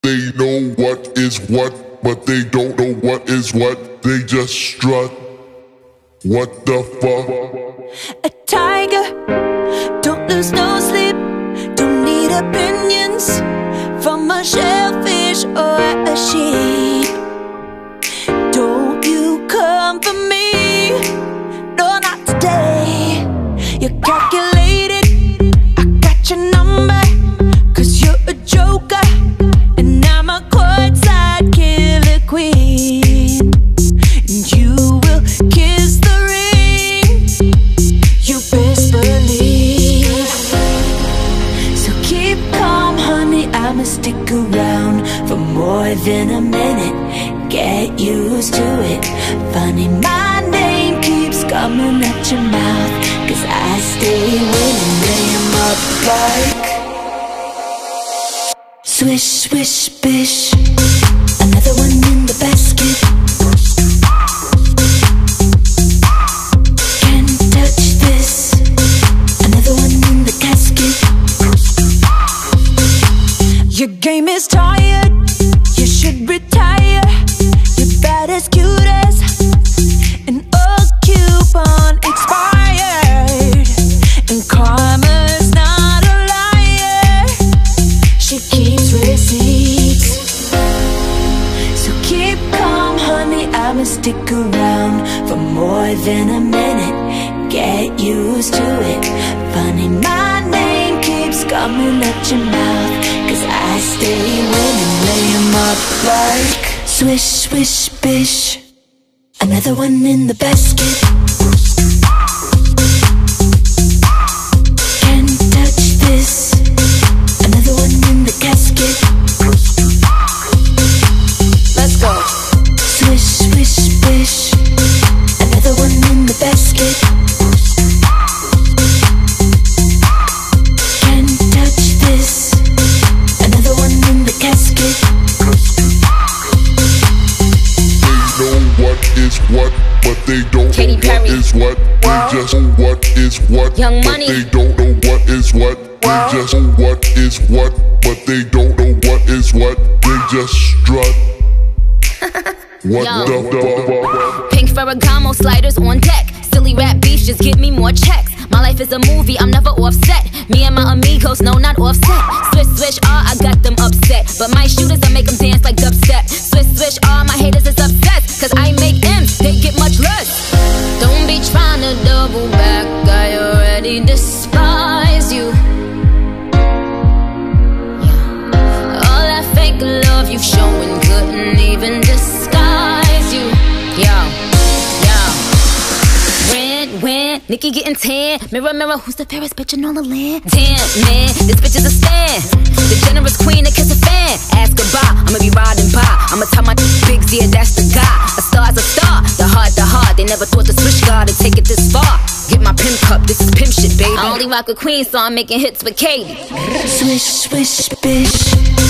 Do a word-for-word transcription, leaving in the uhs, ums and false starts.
They know what is what, but they don't know what is what. They just strut. What the fuck? A tiger, don't lose no sleep. Don't need opinions from a shellfish or a sheep. Don't you come for me, no, not today. You're calculated, I got your number, cause you're a joker, and I'm a courtside killer queen. And you will kiss the ring, you best believe. So keep calm, honey, I'ma stick around for more than a minute. Get used to it. Funny, my name keeps coming at your mouth, cause I stay winning. Lay 'em up like swish, swish, bish. Another one in the basket. Can't touch this. Another one in the casket. Your game is tired, you should retire. You're bad as cute as an old coupon expired. And karma's not a liar, she keeps receipts. So keep calm, honey, I'ma stick around for more than a minute. Get used to it. Funny, my name keeps coming at your mouth, cause I stay winning. Lay 'em up like swish, swish, bish. Another one in the basket. Can't touch this. Another one in the casket. Let's go. Swish, swish, bish. Another one in the basket. Can't touch this. Another one in the casket. What is what, but they don't Katy know Perry. what is what. They just know what is what, Young but Money. they don't know what is what. They just know what is what, but they don't know what is what. They just strut. What Yo. the fuck? Pink Ferragamo sliders on deck. Silly rap beefs just give me more checks. My life is a movie, I'm never offset. Me and my amigos, no, not offset. Swish, swish, ah, I got them upset. But my shooters, I make them dance like dubstep. Swish, swish, ah, my haters is obsessed. Cause I make M's, they get much less. Don't be trying to double back, I already despise you. Yeah. All that fake love you've shown couldn't even disguise you. Yo, yo. When, when, Nikki getting tan. Mirror, mirror, who's the fairest bitch in all the land? Damn, man, this bitch is a stan. The generous queen that kiss a fan. Ask goodbye, I'ma be riding by. I'ma tell my bigs, yeah, that's the guy. A star's a star, the heart, the heart. They never thought the switch guard would take it this far. Get my pimp cup, this is pimp shit, baby. I only rock with queen, so I'm making hits with Katy. Swish, swish, bish.